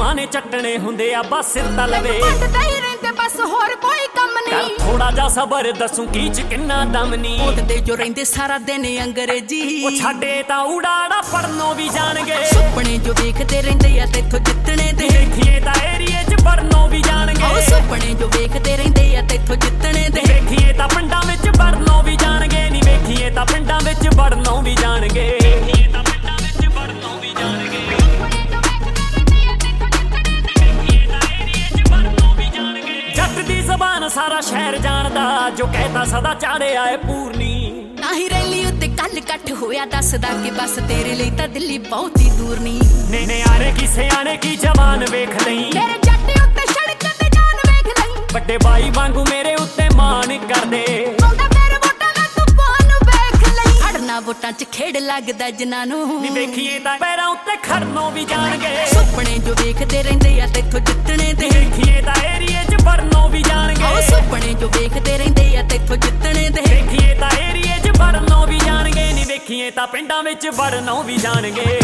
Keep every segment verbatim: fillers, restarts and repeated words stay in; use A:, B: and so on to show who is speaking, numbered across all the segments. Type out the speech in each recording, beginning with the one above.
A: ਮਾਂ ਨੇ ਚੱਟਣੇ ਹੁੰਦੇ ਆ ਬਸ ਸਿਰ ਤਾਂ ਲਵੇ
B: बस होर कोई कम नहीं
A: कर थोड़ा जा सबर दसूं की च किन्ना दम नी
B: ओटदे जो रहिंदे सारा दिन अंग्रेजी
A: ओ छाडे तां उड़ाड़ा पढ़नो भी जाणगे
B: सुपने जो वेखदे रहिंदे आ तेथों जितने दे
A: देखिए तां एरिए च पढ़नो भी जाणगे
B: ओ सुपने जो वेखदे रहिंदे आ तेथों जितने दे
A: देखिए तां पिंडां विच पढ़नो भी जाणगे नी वेखिए तां पिंडां विच पढ़नो भी जाणगे देखिए तां पिंडां विच पढ़नो भी जाणगे ਜ਼ਬਾਨ ਸਾਰਾ ਸ਼ਹਿਰ ਜਾਣਦਾ ਜੋ ਕਹਿਤਾ ਸਦਾ ਚਾੜਿਆ ਏ ਪੂਰਨੀ
B: ਨਾਹੀ ਰੈਲੀ ਉੱਤੇ ਕੱਲ ਇਕੱਠ ਹੋਇਆ ਦੱਸਦਾ ਕਿ ਬਸ ਤੇਰੇ ਲਈ ਤਾਂ ਦਿੱਲੀ ਬਹੁਤੀ ਦੂਰ ਨਹੀਂ
A: ਨੇ ਨੇ ਆਰੇ ਕੀ ਸਿਆਣੇ ਕੀ ਜਵਾਨ ਵੇਖ ਲਈ
B: ਮੇਰੇ ਜੱਟ ਉੱਤੇ ਸੜਕ ਤੇ ਜਾਨ ਵੇਖ ਲਈ
A: ਵੱਡੇ ਬਾਈ ਵਾਂਗੂ ਮੇਰੇ ਉੱਤੇ ਮਾਣ ਕਰਦੇ
B: ਆਉਂਦਾ ਮੇਰੇ ਵੋਟਾਂ ਦਾ ਤੂਫਾਨ ਵੇਖ ਲਈ ਖੜਨਾ ਵੋਟਾਂ 'ਚ ਖੇਡ ਲੱਗਦਾ ਜਿਨ੍ਹਾਂ ਨੂੰ
A: ਨੀ ਵੇਖੀਏ ਤਾਂ ਪੈਰਾਂ ਉੱਤੇ ਖੜਨੋਂ ਵੀ ਜਾਣਗੇ
B: ਸੁਪਨੇ ਜੋ ਵੇਖਦੇ ਰਹਿੰਦੇ ਆ ਤੇਥੋਂ ਜਿੱਤਣੇ ਦੇ
A: ਦੇਖੀਏ ਤਾਂ ਏਰੀਏ 'ਚ ਪੜਨੋਂ ਵੀ ਜਾਣਗੇ
B: ਉਹ ਸੁਪਨੇ ਜੋ ਵੇਖਦੇ ਰਹਿੰਦੇ ਆ ਤੇਥੋਂ ਜਿੱਤਣੇ ਦੇ
A: ਦੇਖੀਏ ਤਾਂ ਏਰੀਏ 'ਚ ਪੜਨੋਂ ਵੀ ਜਾਣਗੇ ਨੀ ਵੇਖੀਏ ਤਾਂ ਪਿੰਡਾਂ ਵਿੱਚ ਵੜਨੋਂ ਵੀ ਜਾਣਗੇ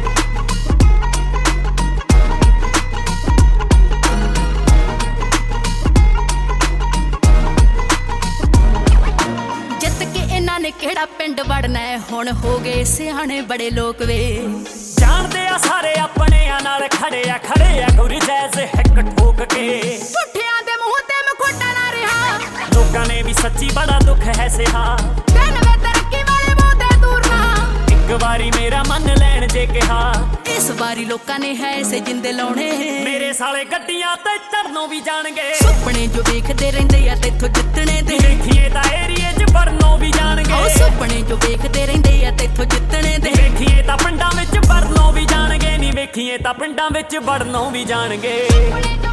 A: ਨੇ ਕਿਹੜਾ ਪਿੰਡ ਵੜਨਾ ਹੁਣ ਹੋ ਗਏ ਸਿਆਣੇ ਬੜੇ ਲੋਕ ਵੇ ਜਾਣਦੇ ਆ ਸਾਰੇ ਆਪਣਿਆਂ ਨਾਲ ਖੜੇ ਆ ਖੜੇ ਆ ਗੁਰ ਜੈਸੇ ਹੱਕ ਠੋਕ ਕੇ ਝੂਠਿਆਂ ਦੇ ਮੂੰਹ ਤੇ ਮਖੋਟਾ ਨਾ ਰਿਹਾ ਲੋਕਾਂ ਨੇ ਵੀ ਸੱਚੀ ਬੜਾ ਦੁੱਖ ਹੈ ਸਿਹਾ ਦਿਨ ਵੇ ਤਰੱਕੀ ਵਾਲੇ ਮੂੰਹ ਤੇ ਦੂਰ ਨਾ ਇੱਕ ਵਾਰੀ ਮੇਰਾ ਮੰਨ ਲੈਣ ਜੇ ਕਿਹਾ ਇਸ ਵਾਰੀ ਲੋਕਾਂ ਨੇ ਹੈ ਐਸੇ ਜਿੰਦੇ ਲਾਉਣੇ ਮੇਰੇ ਸਾਲੇ ਗੱਡੀਆਂ ਤੇ ਚੜਨੋਂ ਵੀ ਜਾਣਗੇ ਸੁਪਨੇ ਜੋ ਵੇਖਦੇ ਰਹਿੰਦੇ ਆ ਤੇਥੋਂ ਜਿੱਤਣੇ ਦੇ ਦੇਖੀਏ ਤਾਂ ਏਰੀਏ 'ਚ ਵੜਨੋਂ ਵੀ ਜਾਣਗੇ ਉਹ ਸੁਪਨੇ ਜੋ ਵੇਖਦੇ ਰਹਿੰਦੇ ਆ ਤੇਥੋਂ ਜਿੱਤਣੇ ਦੇ ਵੇਖੀਏ ਤਾਂ ਪਿੰਡਾਂ ਵਿੱਚ ਵੜਨੋਂ ਵੀ ਜਾਣਗੇ ਨੀ ਵੇਖੀਏ ਤਾਂ ਪਿੰਡਾਂ ਵਿੱਚ ਵੜਨੋਂ ਵੀ ਜਾਣਗੇ।